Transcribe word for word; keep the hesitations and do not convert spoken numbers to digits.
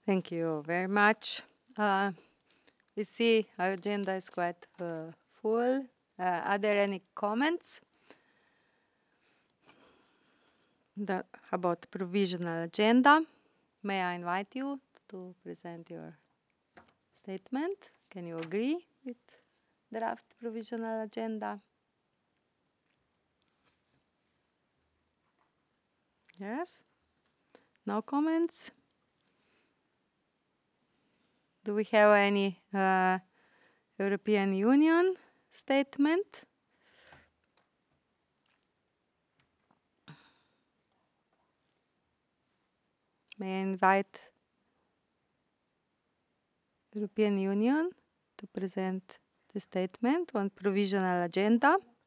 Thank you very much. Uh, we see our agenda is quite uh, full. Uh, are there any comments the, about provisional agenda? May I invite you to present your statement? Can you agree with draft provisional agenda? Yes? No comments? Do we have any uh, European Union statement? May I invite European Union to present the statement on provisional agenda?